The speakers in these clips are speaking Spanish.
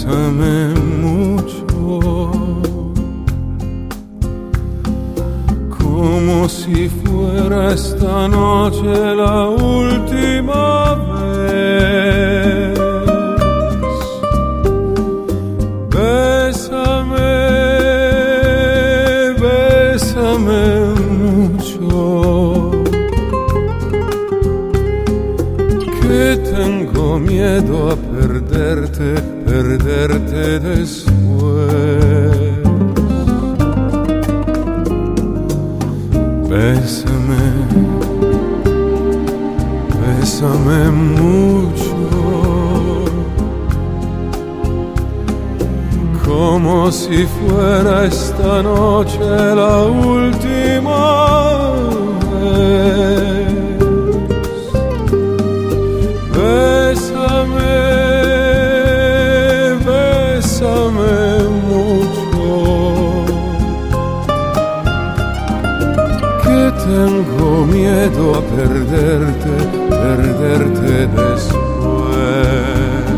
bésame mucho, como si fuera esta noche la última vez. Bésame, bésame mucho, que tengo miedo a perderte, perderte después. Bésame, bésame mucho, como si fuera esta noche la última vez. Bésame, bésame mucho, que tengo miedo a perderte, perderte después.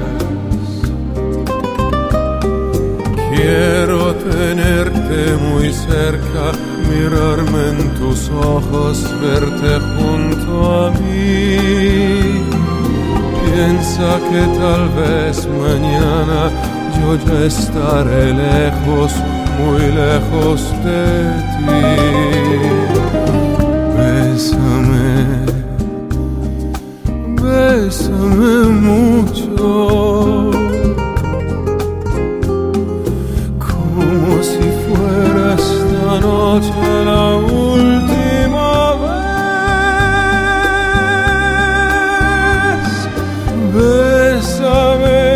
Quiero tenerte muy cerca, mirarme en tus ojos, verte junto a mí. Piensa que tal vez mañana yo ya estaré lejos, muy lejos de ti. Bésame, bésame mucho, como si fuera esta noche la última vez. Bésame,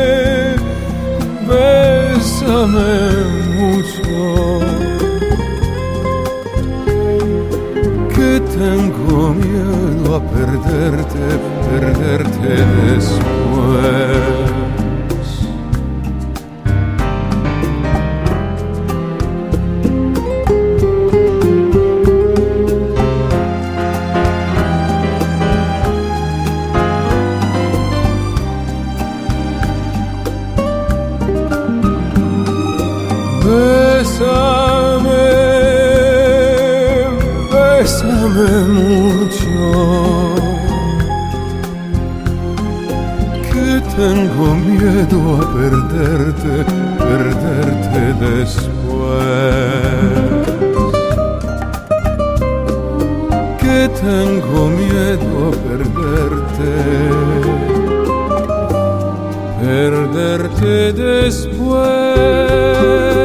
bésame mucho, que tengo miedo a perderte, perderte después. Bésame, bésame mucho, que tengo miedo a perderte, perderte después. Que tengo miedo a perderte, perderte después.